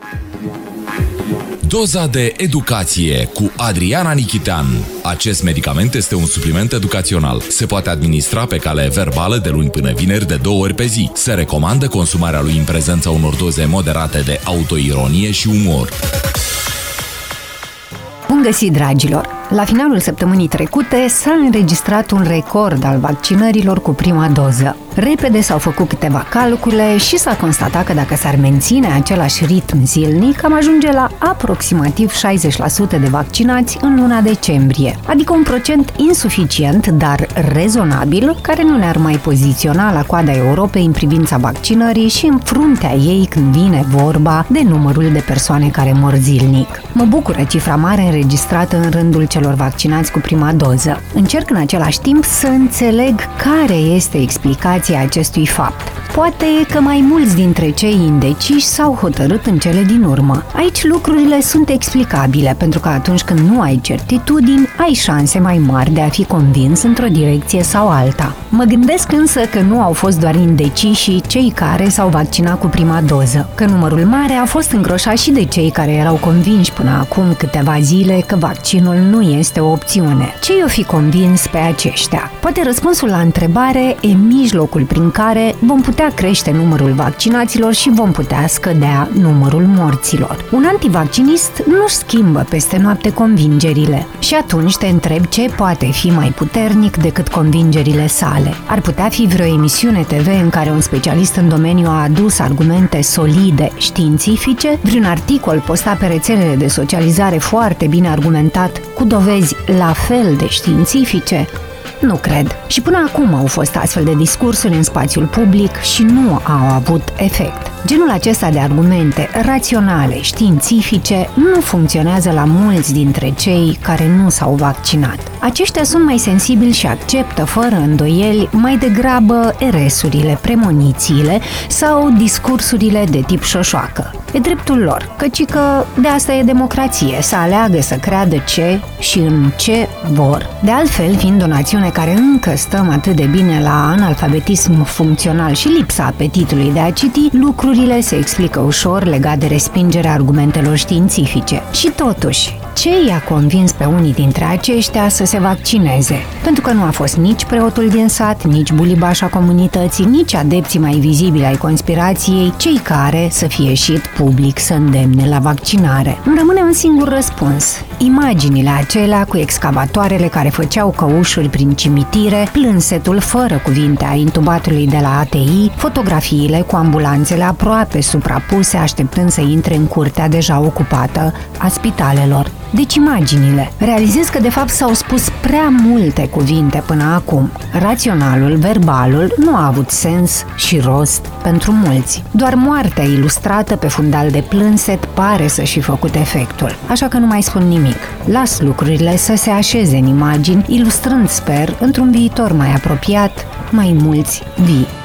Doza de educație cu Adriana Nichitean. Acest medicament este un supliment educațional. Se poate administra pe cale verbală de luni până vineri de 2 ori pe zi. Se recomandă consumarea lui în prezența unor doze moderate de autoironie și umor. Bun găsit, dragilor! La finalul săptămânii trecute s-a înregistrat un record al vaccinărilor cu prima doză. Repede s-au făcut câteva calcule și s-a constatat că dacă s-ar menține același ritm zilnic, am ajunge la aproximativ 60% de vaccinați în luna decembrie, adică un procent insuficient, dar rezonabil, care nu ne-ar mai poziționa la coada Europei în privința vaccinării și în fruntea ei când vine vorba de numărul de persoane care mor zilnic. Mă bucură cifra mare înregistrată în rândul celor vaccinați cu prima doză. Încerc în același timp să înțeleg care este explicația acestui fapt. Poate că mai mulți dintre cei indeciși s-au hotărât în cele din urmă. Aici lucrurile sunt explicabile, pentru că atunci când nu ai certitudini, ai șanse mai mari de a fi convins într-o direcție sau alta. Mă gândesc însă că nu au fost doar indeciși cei care s-au vaccinat cu prima doză, că numărul mare a fost îngroșat și de cei care erau convinși până acum câteva zile că vaccinul nu este o opțiune. Ce i-o fi convins pe aceștia? Poate răspunsul la întrebare e mijlocul prin care vom putea crește numărul vaccinaților și vom putea scădea numărul morților. Un antivaccinist nu-și schimbă peste noapte convingerile și atunci te întreb ce poate fi mai puternic decât convingerile sale. Ar putea fi vreo emisiune TV în care un specialist în domeniu a adus argumente solide, științifice, vreun articol postat pe rețelele de socializare foarte bine argumentat, cu dovezi la fel de științifice? Nu cred. Și până acum au fost astfel de discursuri în spațiul public și nu au avut efect. Genul acesta de argumente raționale, științifice, nu funcționează la mulți dintre cei care nu s-au vaccinat. Aceștia sunt mai sensibili și acceptă fără îndoieli mai degrabă eresurile, premonițiile sau discursurile de tip șoșoacă. E dreptul lor, căci că de asta e democrație, să aleagă să creadă ce și în ce vor. De altfel, fiind o națiune care încă stăm atât de bine la analfabetism funcțional și lipsa apetitului de a citi, lucrurile se explică ușor legat de respingerea argumentelor științifice. Și totuși, ce i-a convins pe unii dintre aceștia să se vaccineze? Pentru că nu a fost nici preotul din sat, nici bulibașa comunității, nici adepții mai vizibili ai conspirației, cei care să fie ieșit public să îndemne la vaccinare. Îmi rămâne un singur răspuns. Imaginile acelea cu excavatoarele care făceau căușuri prin cimitire, plânsetul fără cuvinte a intubatului de la ATI, fotografiile cu ambulanțele aproape suprapuse așteptând să intre în curtea deja ocupată a spitalelor. Deci imaginile. Realizez că de fapt s-au spus prea multe cuvinte până acum. Raționalul, verbalul nu a avut sens și rost pentru mulți. Doar moartea ilustrată pe fundal de plânset pare să-și fi făcut efectul. Așa că nu mai spun nimic. Las lucrurile să se așeze în imagini, ilustrând, sper, într-un viitor mai apropiat, mai mulți vii.